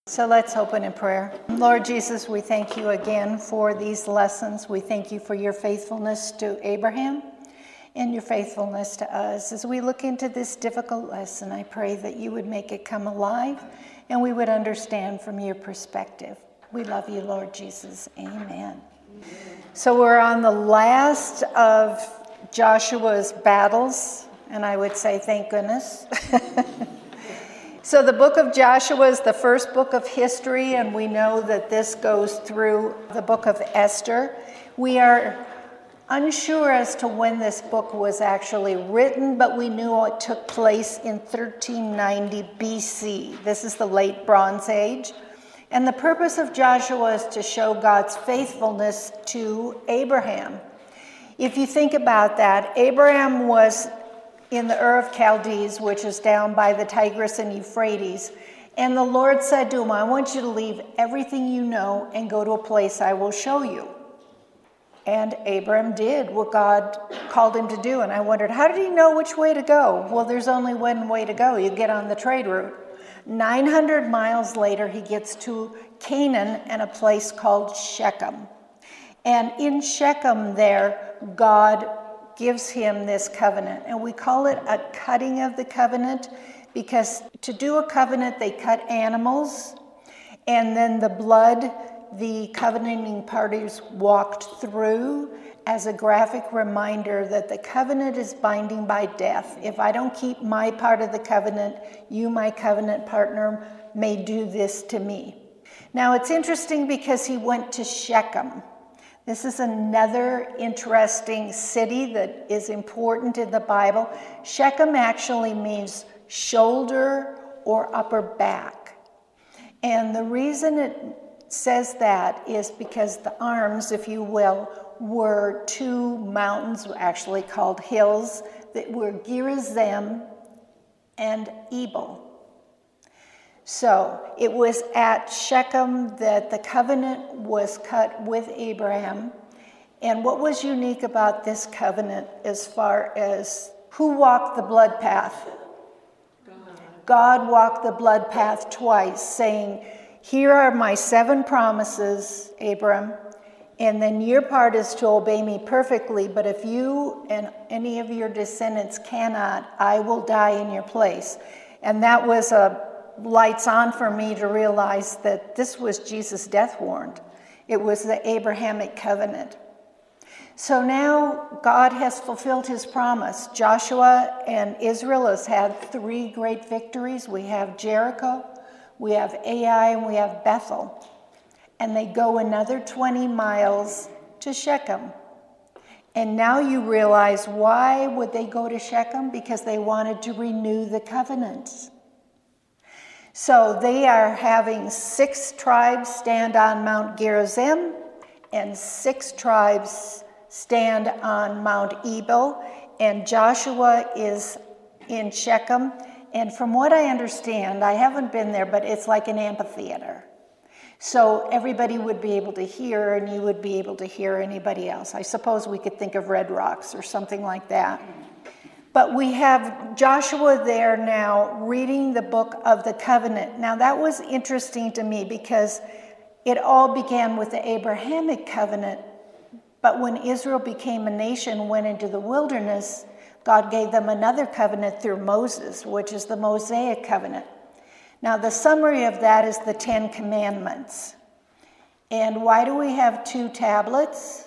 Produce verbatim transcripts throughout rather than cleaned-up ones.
So let's open in prayer. Lord Jesus, we thank you again for these lessons. We thank you for your faithfulness to Abraham and your faithfulness to us. As we look into this difficult lesson, I pray that you would make it come alive and we would understand from your perspective. We love you, Lord Jesus. Amen. Amen. So we're on the last of Joshua's battles, and I would say thank goodness. So the book of Joshua is the first book of history, and we know that this goes through the book of Esther. We are unsure as to when this book was actually written, but we knew it took place in thirteen ninety B C. This is the late Bronze Age. And the purpose of Joshua is to show God's faithfulness to Abraham. If you think about that, Abraham was in the Ur of Chaldees, which is down by the Tigris and Euphrates. And the Lord said to him, I want you to leave everything you know and go to a place I will show you. And Abraham did what God called him to do. And I wondered, how did he know which way to go? Well, there's only one way to go. You get on the trade route. nine hundred miles later, he gets to Canaan and a place called Shechem. And in Shechem there, God gives him this covenant. And we call it a cutting of the covenant because to do a covenant, they cut animals, and then the blood the covenanting parties walked through as a graphic reminder that the covenant is binding by death. If I don't keep my part of the covenant, you, my covenant partner, may do this to me. Now it's interesting because he went to Shechem. This is another interesting city that is important in the Bible. Shechem actually means shoulder or upper back. And the reason it says that is because the arms, if you will, were two mountains, actually called hills, that were Gerizim and Ebal. So it was at Shechem that the covenant was cut with Abraham. And what was unique about this covenant as far as who walked the blood path? God, God walked the blood path twice, saying, here are my seven promises, Abram, and then your part is to obey me perfectly, but if you and any of your descendants cannot, I will die in your place. And that was a lights on for me to realize that this was Jesus' death warrant. It was the Abrahamic covenant. So now God has fulfilled his promise. Joshua and Israel has had three great victories. We have Jericho, we have Ai, and we have Bethel. And they go another twenty miles to Shechem. And now you realize why would they go to Shechem? Because they wanted to renew the covenants. So they are having six tribes stand on Mount Gerizim and six tribes stand on Mount Ebal. And Joshua is in Shechem. And from what I understand, I haven't been there, but it's like an amphitheater. So everybody would be able to hear, and you would be able to hear anybody else. I suppose we could think of Red Rocks or something like that. But we have Joshua there now reading the book of the covenant. Now that was interesting to me because it all began with the Abrahamic covenant. But when Israel became a nation, went into the wilderness, God gave them another covenant through Moses, which is the Mosaic covenant. Now the summary of that is the Ten Commandments. And why do we have two tablets?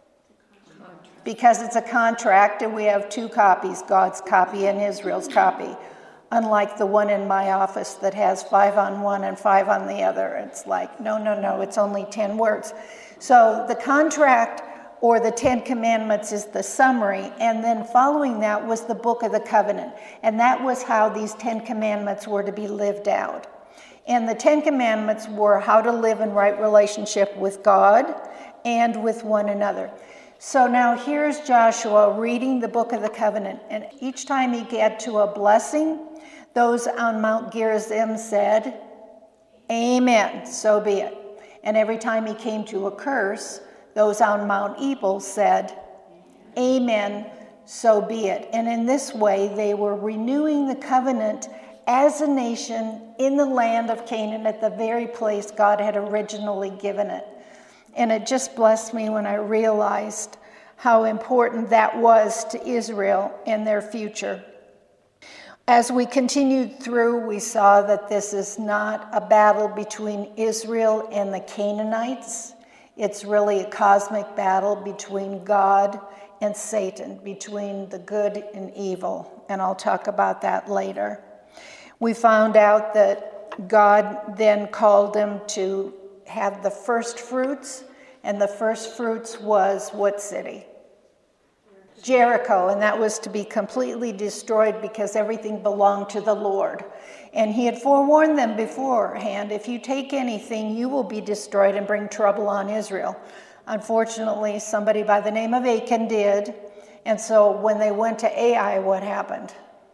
Because it's a contract and we have two copies, God's copy and Israel's copy. Unlike the one in my office that has five on one and five on the other. It's like, no, no, no, it's only ten words. So the contract or the Ten Commandments is the summary, and then following that was the Book of the Covenant. And that was how these Ten Commandments were to be lived out. And the Ten Commandments were how to live in right relationship with God and with one another. So now here's Joshua reading the Book of the Covenant, and each time he got to a blessing, those on Mount Gerizim said, Amen, so be it. And every time he came to a curse, those on Mount Ebal said, Amen, so be it. And in this way, they were renewing the covenant as a nation in the land of Canaan at the very place God had originally given it. And it just blessed me when I realized how important that was to Israel and their future. As we continued through, we saw that this is not a battle between Israel and the Canaanites. It's really a cosmic battle between God and Satan, between the good and evil. And I'll talk about that later. We found out that God then called them to have the first fruits, and the first fruits was what city? Jericho, and that was to be completely destroyed because everything belonged to the Lord. And he had forewarned them beforehand, if you take anything, you will be destroyed and bring trouble on Israel. Unfortunately, somebody by the name of Achan did, and so when they went to Ai, what happened?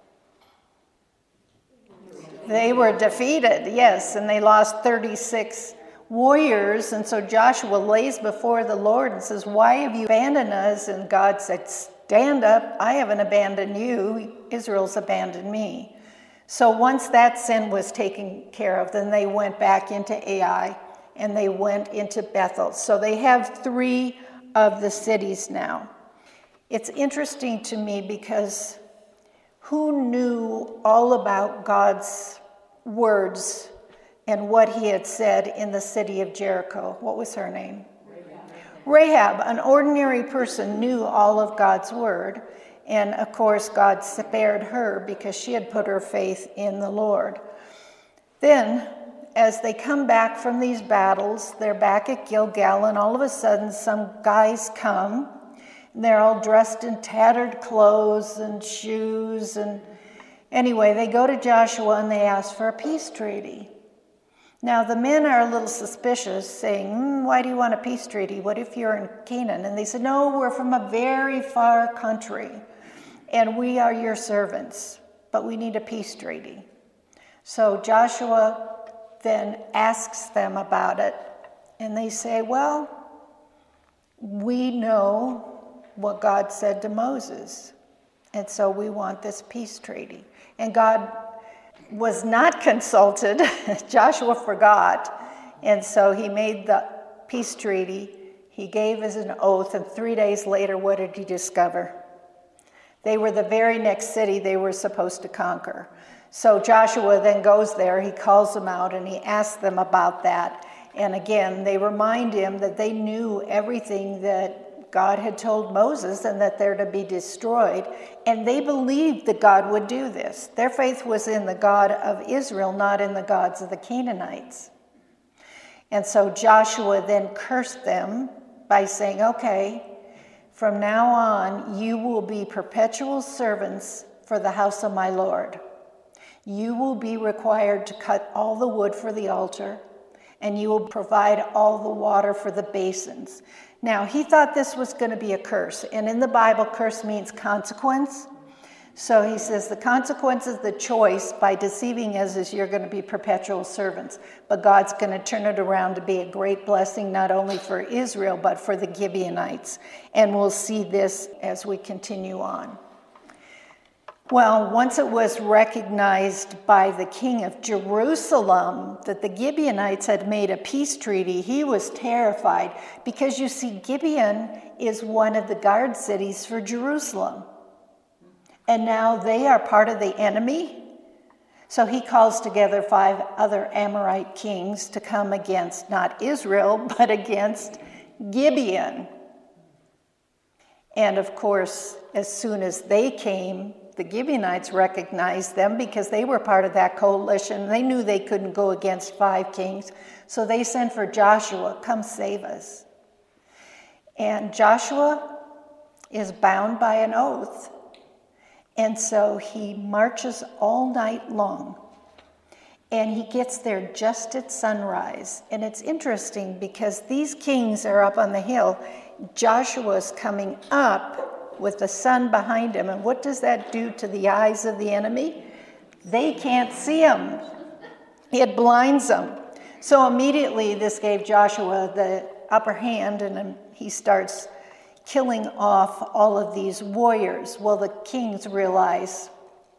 They were defeated, yes, and they lost thirty-six warriors, and so Joshua lays before the Lord and says, why have you abandoned us? And God said, stand up, I haven't abandoned you, Israel's abandoned me. So once that sin was taken care of, then they went back into Ai, and they went into Bethel. So they have three of the cities now. It's interesting to me because who knew all about God's words and what he had said in the city of Jericho? What was her name? Rahab. Rahab, an ordinary person, knew all of God's word. And of course, God spared her because she had put her faith in the Lord. Then, as they come back from these battles, they're back at Gilgal, and all of a sudden some guys come, and they're all dressed in tattered clothes and shoes, and anyway, they go to Joshua and they ask for a peace treaty. Now the men are a little suspicious, saying, mm, why do you want a peace treaty? What if you're in Canaan? And they said, no, we're from a very far country, and we are your servants, but we need a peace treaty. So Joshua then asks them about it, and they say, well, we know what God said to Moses, and so we want this peace treaty. And God was not consulted. Joshua forgot, and so he made the peace treaty. He gave as an oath, and three days later, what did he discover? They were the very next city they were supposed to conquer. So Joshua then goes there, he calls them out, and he asks them about that. And again, they remind him that they knew everything that God had told Moses and that they're to be destroyed. And they believed that God would do this. Their faith was in the God of Israel, not in the gods of the Canaanites. And so Joshua then cursed them by saying, okay, from now on, you will be perpetual servants for the house of my Lord. You will be required to cut all the wood for the altar, and you will provide all the water for the basins. Now, he thought this was going to be a curse, and in the Bible, curse means consequence. So he says the consequence of the choice by deceiving us is you're going to be perpetual servants, but God's going to turn it around to be a great blessing not only for Israel, but for the Gibeonites. And we'll see this as we continue on. Well, once it was recognized by the king of Jerusalem that the Gibeonites had made a peace treaty, he was terrified because, you see, Gibeon is one of the guard cities for Jerusalem. And now they are part of the enemy. So he calls together five other Amorite kings to come against not Israel, but against Gibeon. And of course, as soon as they came, the Gibeonites recognized them because they were part of that coalition. They knew they couldn't go against five kings. So they sent for Joshua, come save us. And Joshua is bound by an oath. And so he marches all night long. And he gets there just at sunrise. And it's interesting because these kings are up on the hill. Joshua's coming up with the sun behind him. And what does that do to the eyes of the enemy? They can't see him. It blinds them. So immediately this gave Joshua the upper hand, and he starts killing off all of these warriors. Well, the kings realize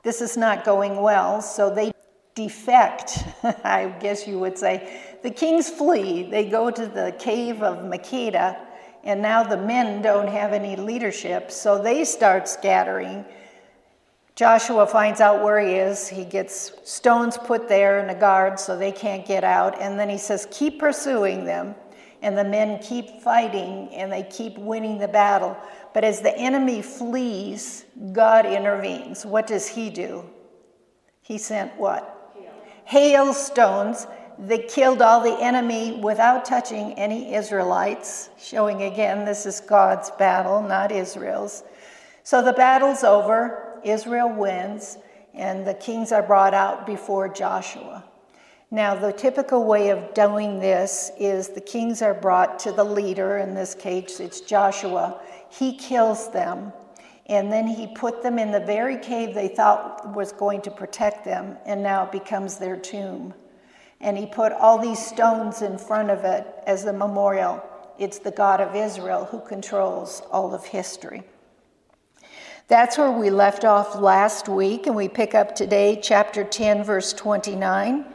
this is not going well, so they defect, I guess you would say. The kings flee. They go to the cave of Makeda, and now the men don't have any leadership, so they start scattering. Joshua finds out where he is. He gets stones put there and a guard so they can't get out, and then he says, keep pursuing them. And the men keep fighting, and they keep winning the battle. But as the enemy flees, God intervenes. What does he do? He sent what? Hail. Hailstones that killed all the enemy without touching any Israelites, showing again this is God's battle, not Israel's. So the battle's over. Israel wins, and the kings are brought out before Joshua. Now, the typical way of doing this is the kings are brought to the leader. In this case, it's Joshua. He kills them, and then he put them in the very cave they thought was going to protect them, and now it becomes their tomb. And he put all these stones in front of it as a memorial. It's the God of Israel who controls all of history. That's where we left off last week, and we pick up today, chapter ten, verse twenty-nine.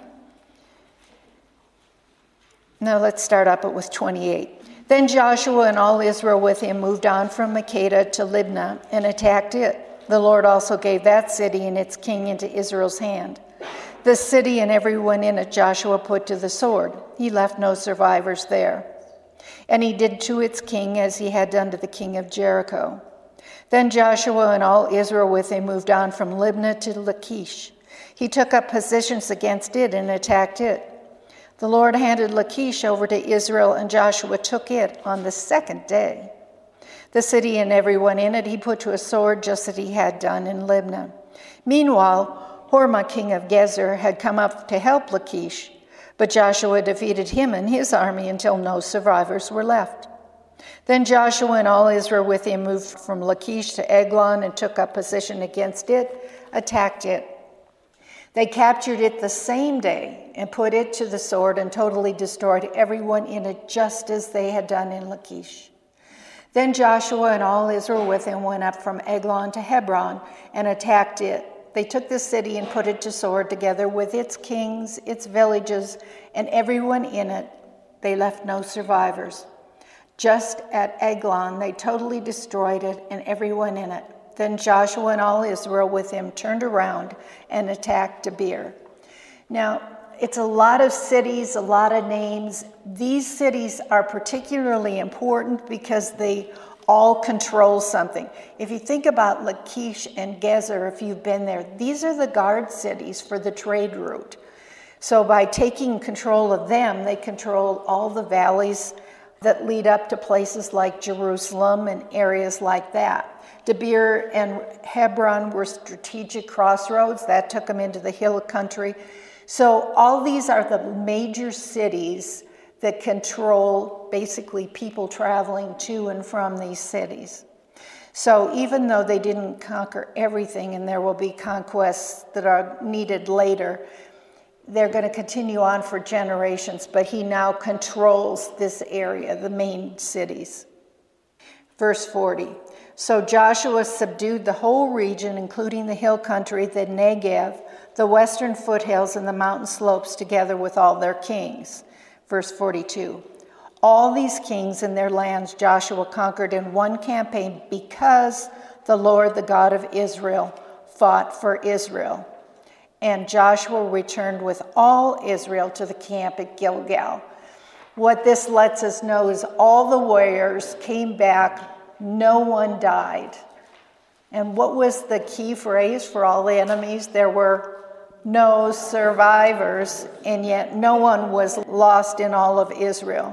Now let's start up with twenty-eight. Then Joshua and all Israel with him moved on from Makeda to Libnah and attacked it. The Lord also gave that city and its king into Israel's hand. The city and everyone in it Joshua put to the sword. He left no survivors there. And he did to its king as he had done to the king of Jericho. Then Joshua and all Israel with him moved on from Libnah to Lachish. He took up positions against it and attacked it. The Lord handed Lachish over to Israel, and Joshua took it on the second day. The city and everyone in it he put to a sword, just as he had done in Libnah. Meanwhile, Hormah, king of Gezer, had come up to help Lachish, but Joshua defeated him and his army until no survivors were left. Then Joshua and all Israel with him moved from Lachish to Eglon and took up position against it, attacked it. They captured it the same day and put it to the sword and totally destroyed everyone in it, just as they had done in Lachish. Then Joshua and all Israel with him went up from Eglon to Hebron and attacked it. They took the city and put it to sword together with its kings, its villages, and everyone in it. They left no survivors. Just at Eglon, they totally destroyed it and everyone in it. Then Joshua and all Israel with him turned around and attacked Debir. Now, it's a lot of cities, a lot of names. These cities are particularly important because they all control something. If you think about Lachish and Gezer, if you've been there, these are the guard cities for the trade route. So by taking control of them, they control all the valleys that lead up to places like Jerusalem and areas like that. Debir and Hebron were strategic crossroads. That took them into the hill country. So all these are the major cities that control basically people traveling to and from these cities. So even though they didn't conquer everything, and there will be conquests that are needed later, they're going to continue on for generations, but he now controls this area, the main cities. Verse forty. So Joshua subdued the whole region, including the hill country, the Negev, the western foothills, and the mountain slopes, together with all their kings. Verse forty-two. All these kings and their lands Joshua conquered in one campaign because the Lord, the God of Israel, fought for Israel. And Joshua returned with all Israel to the camp at Gilgal. What this lets us know is all the warriors came back. No one died. And what was the key phrase for all the enemies? There were no survivors, and yet no one was lost in all of Israel.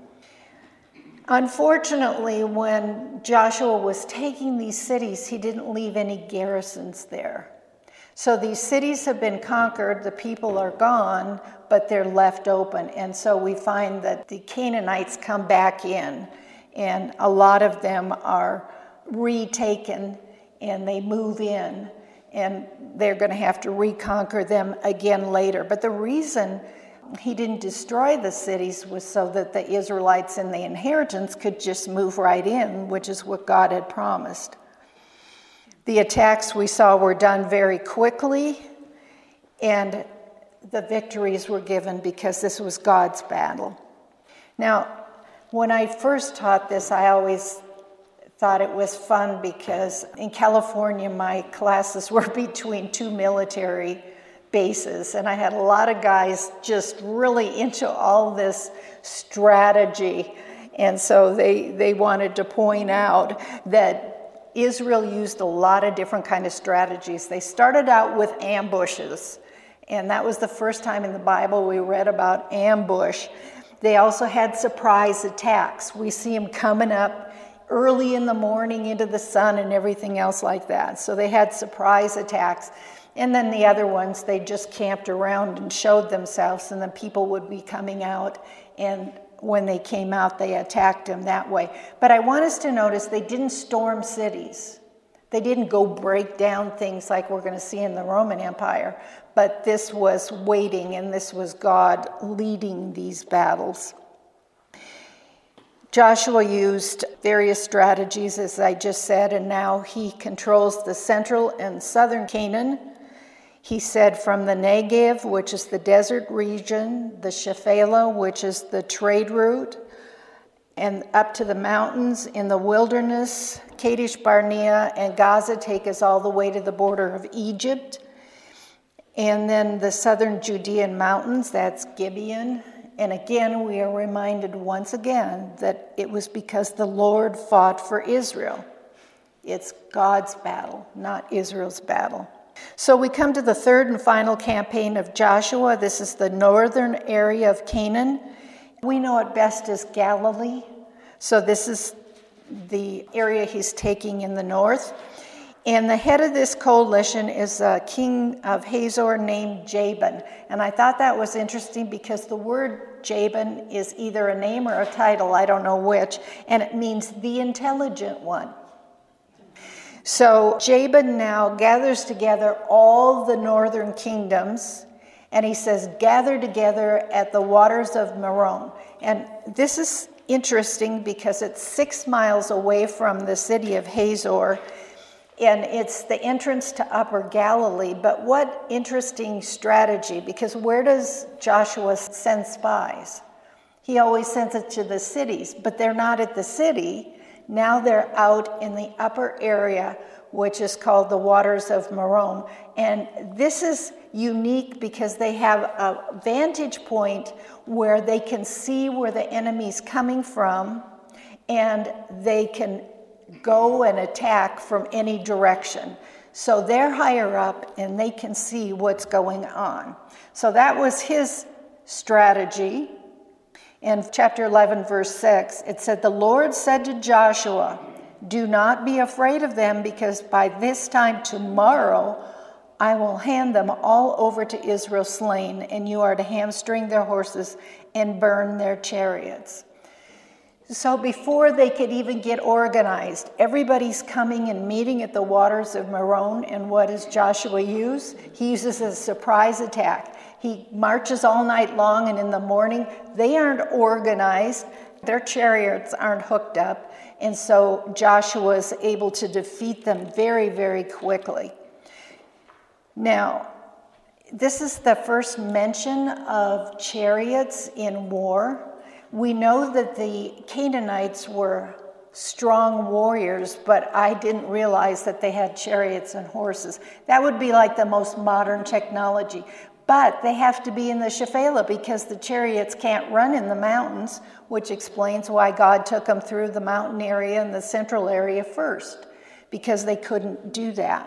Unfortunately, when Joshua was taking these cities, he didn't leave any garrisons there. So these cities have been conquered, the people are gone, but they're left open. And so we find that the Canaanites come back in, and a lot of them are retaken, and they move in, and they're going to have to reconquer them again later. But the reason he didn't destroy the cities was so that the Israelites and the inheritance could just move right in, which is what God had promised. The attacks we saw were done very quickly, and the victories were given because this was God's battle. Now, when I first taught this, I always thought it was fun because in California, my classes were between two military bases, and I had a lot of guys just really into all this strategy. And so they, they wanted to point out that Israel used a lot of different kind of strategies. They started out with ambushes, and that was the first time in the Bible we read about ambush. They also had surprise attacks. We see them coming up early in the morning into the sun and everything else like that. So they had surprise attacks. And then the other ones, they just camped around and showed themselves, and then people would be coming out, and when they came out, they attacked them that way. But I want us to notice they didn't storm cities. They didn't go break down things like we're going to see in the Roman Empire. But this was waiting, and this was God leading these battles. Joshua used various strategies, as I just said, and now he controls the central and southern Canaan. He said from the Negev, which is the desert region, the Shephelah, which is the trade route, and up to the mountains in the wilderness, Kadesh Barnea and Gaza take us all the way to the border of Egypt. And then the southern Judean mountains, that's Gibeon. And again, we are reminded once again that it was because the Lord fought for Israel. It's God's battle, not Israel's battle. So we come to the third and final campaign of Joshua. This is the northern area of Canaan. We know it best as Galilee. So this is the area he's taking in the north. And the head of this coalition is a king of Hazor named Jabin. And I thought that was interesting because the word Jabin is either a name or a title, I don't know which, and it means the intelligent one. So Jabin now gathers together all the northern kingdoms, and he says, gather together at the waters of Merom. And this is interesting because it's six miles away from the city of Hazor, and it's the entrance to Upper Galilee. But what interesting strategy, because where does Joshua send spies? He always sends it to the cities, but they're not at the city. Now they're out in the upper area, which is called the waters of Merom. And this is unique because they have a vantage point where they can see where the enemy's coming from, and they can go and attack from any direction. So they're higher up and they can see what's going on. So that was his strategy. In chapter eleven, verse six, it said, the Lord said to Joshua, do not be afraid of them, because by this time tomorrow I will hand them all over to Israel slain, and you are to hamstring their horses and burn their chariots. So before they could even get organized, everybody's coming and meeting at the waters of Merom, and what does Joshua use? He uses a surprise attack. He marches all night long, and in the morning, they aren't organized. Their chariots aren't hooked up, and so Joshua is able to defeat them very, very quickly. Now, this is the first mention of chariots in war. We know that the Canaanites were strong warriors, but I didn't realize that they had chariots and horses. That would be like the most modern technology. But they have to be in the Shephelah because the chariots can't run in the mountains, which explains why God took them through the mountain area and the central area first, because they couldn't do that.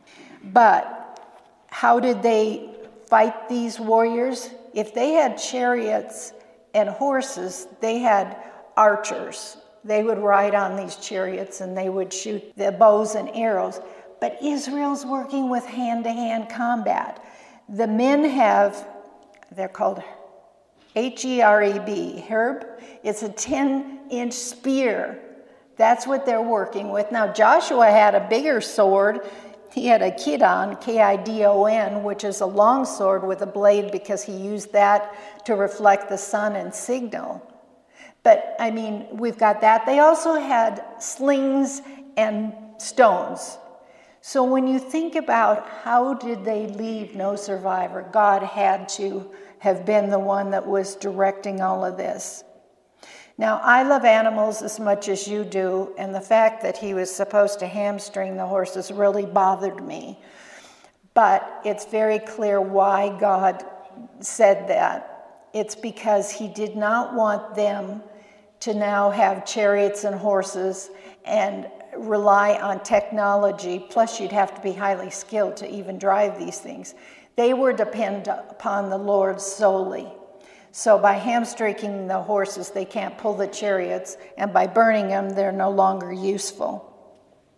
But how did they fight these warriors? If they had chariots and horses, they had archers. They would ride on these chariots and they would shoot the bows and arrows. But Israel's working with hand-to-hand combat. The men have, they're called H E R E B, herb. It's a ten-inch spear. That's what they're working with. Now, Joshua had a bigger sword. He had a kidon, K I D O N, which is a long sword with a blade because he used that to reflect the sun and signal. But, I mean, we've got that. They also had slings and stones. So when you think about how did they leave no survivor, God had to have been the one that was directing all of this. Now, I love animals as much as you do, and the fact that he was supposed to hamstring the horses really bothered me. But it's very clear why God said that. It's because he did not want them to now have chariots and horses and rely on technology, plus you'd have to be highly skilled to even drive these things. They were dependent upon the Lord solely. So by hamstringing the horses, they can't pull the chariots, and by burning them, they're no longer useful.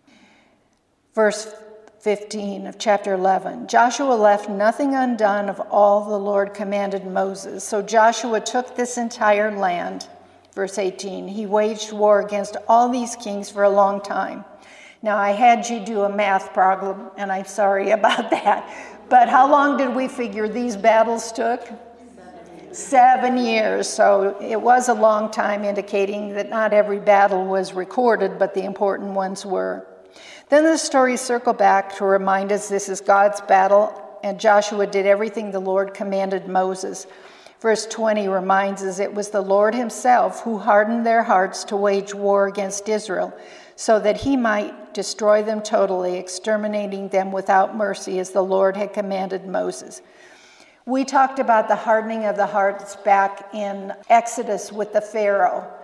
Verse fifteen of chapter eleven, Joshua left nothing undone of all the Lord commanded Moses. So Joshua took this entire land. Verse eighteen, he waged war against all these kings for a long time. Now, I had you do a math problem, and I'm sorry about that. But how long did we figure these battles took? Seven. Seven years. So it was a long time, indicating that not every battle was recorded, but the important ones were. Then the stories circle back to remind us this is God's battle, and Joshua did everything the Lord commanded Moses. Verse twenty reminds us it was the Lord himself who hardened their hearts to wage war against Israel, so that he might destroy them totally, exterminating them without mercy, as the Lord had commanded Moses. We talked about the hardening of the hearts back in Exodus with the Pharaoh.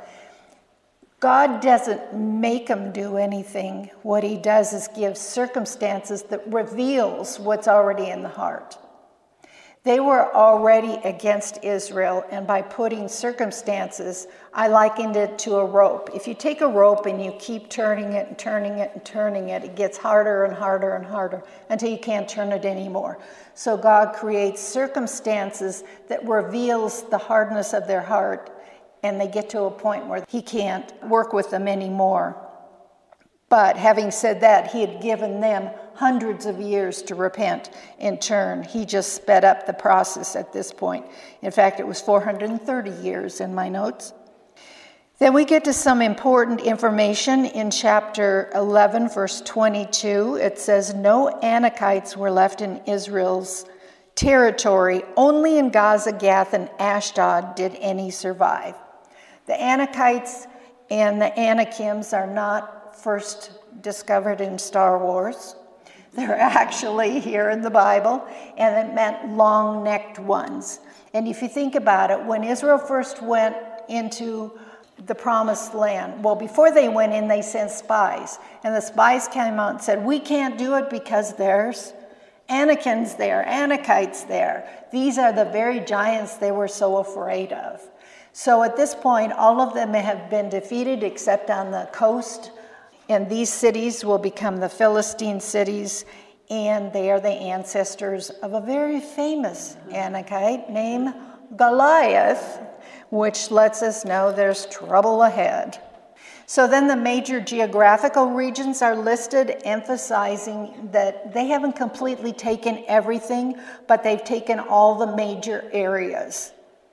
God doesn't make them do anything. What he does is give circumstances that reveals what's already in the heart. They were already against Israel, and by putting circumstances, I likened it to a rope. If you take a rope and you keep turning it and turning it and turning it, it gets harder and harder and harder until you can't turn it anymore. So God creates circumstances that reveals the hardness of their heart, and they get to a point where he can't work with them anymore. But having said that, he had given them hundreds of years to repent and turn. He just sped up the process at this point. In fact, it was four hundred thirty years in my notes. Then we get to some important information in chapter eleven, verse twenty-two. It says, no Anakites were left in Israel's territory. Only in Gaza, Gath, and Ashdod did any survive. The Anakites and the Anakims are not first discovered in Star Wars. They're actually here in the Bible, and it meant long-necked ones. And if you think about it, when Israel first went into the promised land, well, before they went in, they sent spies. And the spies came out and said, we can't do it because there's Anakins there, Anakites there. These are the very giants they were so afraid of. So at this point, all of them have been defeated except on the coast. And these cities will become the Philistine cities, and they are the ancestors of a very famous Anakite named Goliath, which lets us know there's trouble ahead. So then the major geographical regions are listed, emphasizing that they haven't completely taken everything, but they've taken all the major areas.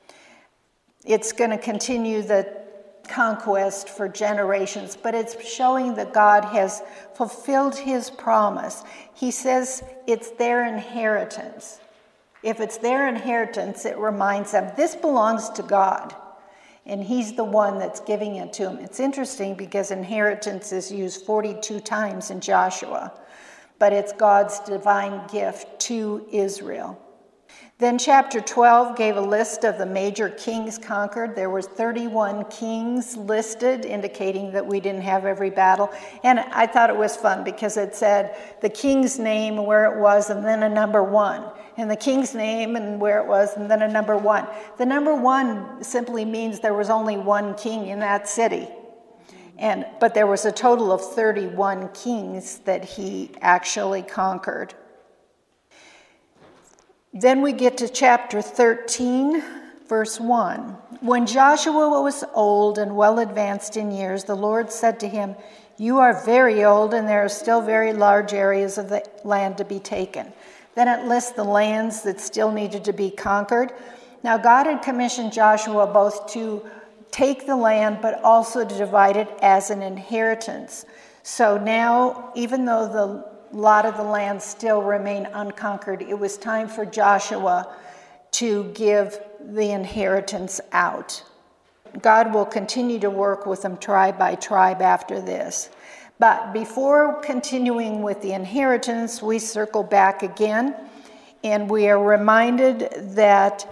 It's going to continue the conquest for generations, but it's showing that God has fulfilled his promise. He says it's their inheritance. If it's their inheritance, it reminds them this belongs to God, and he's the one that's giving it to them. It's interesting because inheritance is used forty-two times in Joshua, but it's God's divine gift to Israel. Then chapter twelve gave a list of the major kings conquered. There were thirty-one kings listed, indicating that we didn't have every battle. And I thought it was fun because it said the king's name, where it was, and then a number one. And the king's name and where it was, and then a number one. The number one simply means there was only one king in that city. And but there was a total of thirty-one kings that he actually conquered. Then we get to chapter thirteen, verse one. When Joshua was old and well advanced in years, the Lord said to him, you are very old, and there are still very large areas of the land to be taken. Then it lists the lands that still needed to be conquered. Now God had commissioned Joshua both to take the land, but also to divide it as an inheritance. So now, even though the a lot of the land still remained unconquered. It was time for Joshua to give the inheritance out. God will continue to work with them tribe by tribe after this. But before continuing with the inheritance, we circle back again, and we are reminded that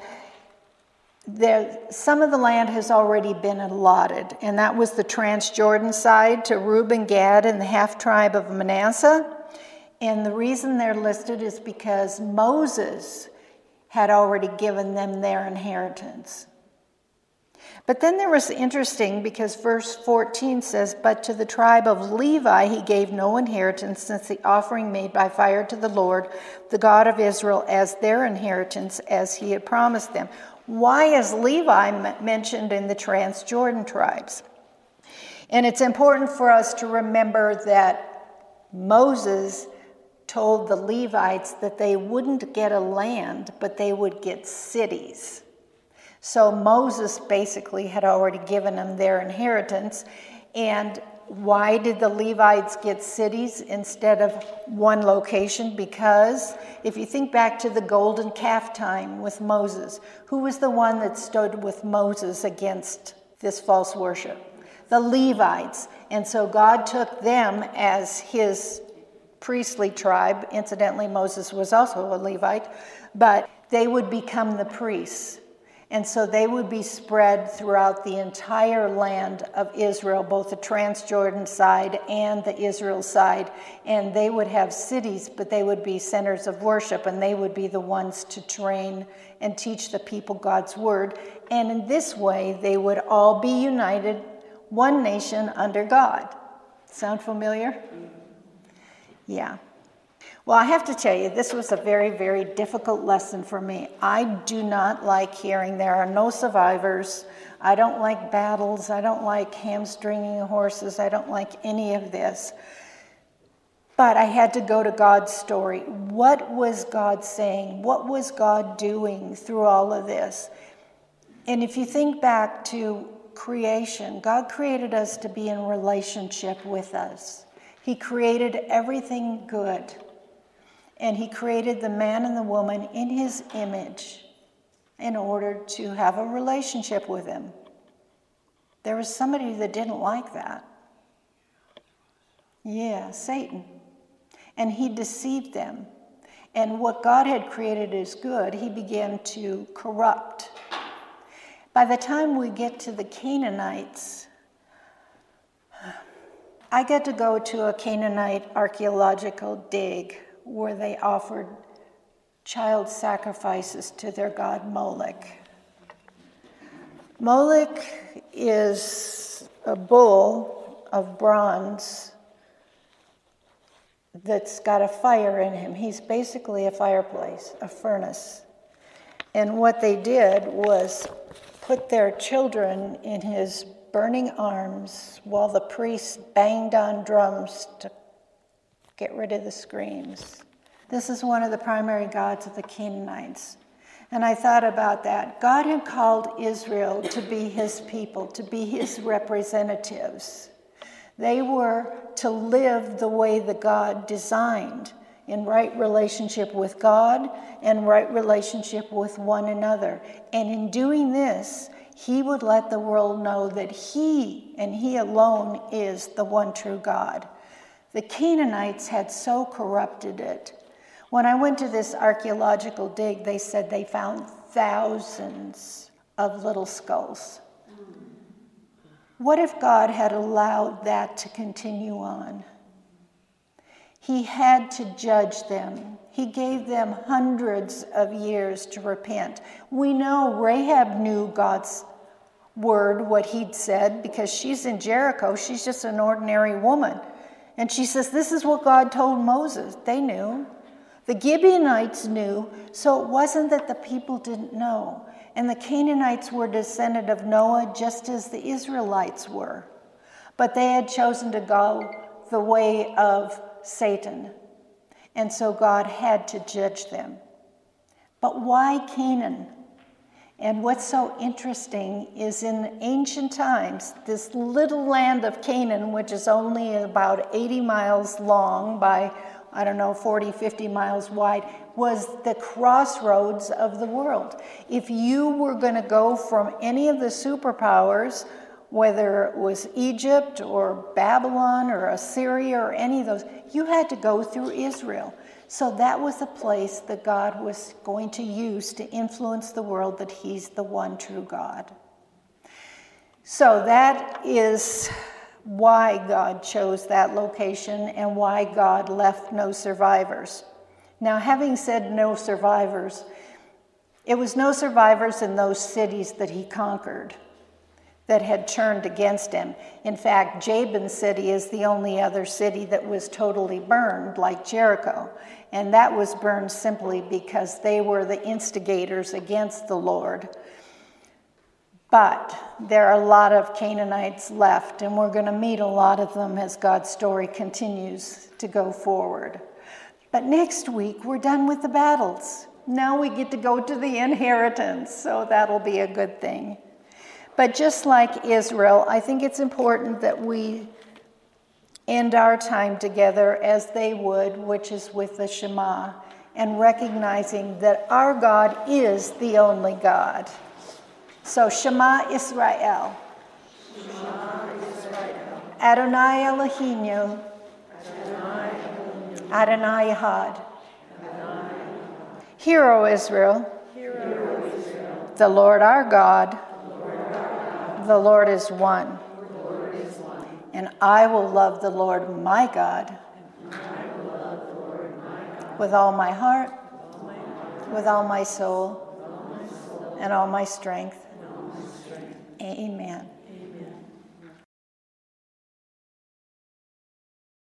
there, some of the land has already been allotted, and that was the Transjordan side to Reuben, Gad, and the half-tribe of Manasseh. And the reason they're listed is because Moses had already given them their inheritance. But then there was interesting, because verse fourteen says, "But to the tribe of Levi he gave no inheritance, since the offering made by fire to the Lord, the God of Israel, as their inheritance, as he had promised them." Why is Levi mentioned in the Transjordan tribes? And it's important for us to remember that Moses told the Levites that they wouldn't get a land, but they would get cities. So Moses basically had already given them their inheritance. And why did the Levites get cities instead of one location? Because if you think back to the golden calf time with Moses, who was the one that stood with Moses against this false worship? The Levites. And so God took them as his priestly tribe. Incidentally, Moses was also a Levite, but they would become the priests. And so they would be spread throughout the entire land of Israel, both the Transjordan side and the Israel side. And they would have cities, but they would be centers of worship, and they would be the ones to train and teach the people God's word. And in this way, they would all be united, one nation under God. Sound familiar? Yeah. Well, I have to tell you, this was a very, very difficult lesson for me. I do not like hearing there are no survivors. I don't like battles. I don't like hamstringing horses. I don't like any of this. But I had to go to God's story. What was God saying? What was God doing through all of this? And if you think back to creation, God created us to be in relationship with us. He created everything good. And he created the man and the woman in his image in order to have a relationship with him. There was somebody that didn't like that. Yeah, Satan. And he deceived them. And what God had created as good, he began to corrupt. By the time we get to the Canaanites, I get to go to a Canaanite archaeological dig where they offered child sacrifices to their god Moloch. Moloch is a bull of bronze that's got a fire in him. He's basically a fireplace, a furnace. And what they did was put their children in his burning arms while the priests banged on drums to get rid of the screams. This is one of the primary gods of the Canaanites. And I thought about that. God had called Israel to be his people, to be his representatives. They were to live the way that God designed, in right relationship with God and right relationship with one another. And in doing this, he would let the world know that he and he alone is the one true God. The Canaanites had so corrupted it. When I went to this archaeological dig, they said they found thousands of little skulls. What if God had allowed that to continue on? He had to judge them. He gave them hundreds of years to repent. We know Rahab knew God's word, what he'd said, because she's in Jericho. She's just an ordinary woman. And she says, this is what God told Moses. They knew. The Gibeonites knew, so it wasn't that the people didn't know. And the Canaanites were descended of Noah just as the Israelites were. But they had chosen to go the way of Satan. And so God had to judge them. But why Canaan? And what's so interesting is in ancient times, this little land of Canaan, which is only about eighty miles long by I don't know, forty, fifty miles wide, was the crossroads of the world. If you were going to go from any of the superpowers, whether it was Egypt or Babylon or Assyria or any of those, you had to go through Israel. So that was a place that God was going to use to influence the world, that he's the one true God. So that is why God chose that location and why God left no survivors. Now, having said no survivors, it was no survivors in those cities that he conquered that had turned against him. In fact, Jabin city is the only other city that was totally burned, like Jericho. And that was burned simply because they were the instigators against the Lord. But there are a lot of Canaanites left, and we're going to meet a lot of them as God's story continues to go forward. But next week, we're done with the battles. Now we get to go to the inheritance, so that'll be a good thing. But just like Israel, I think it's important that we end our time together as they would, which is with the Shema, and recognizing that our God is the only God. So Shema Israel. Shema Israel. Adonai Eloheinu. Adonai Eloheinu. Adonai Echad. Adonai. Hear, O Israel. Hear, O Israel. The Lord our God. The Lord is one. The Lord is one. And I will love the Lord my God. And I will love the Lord my God. With all my heart, with all my, heart, with all my soul, with all my soul, and all my strength. And all my strength. Amen.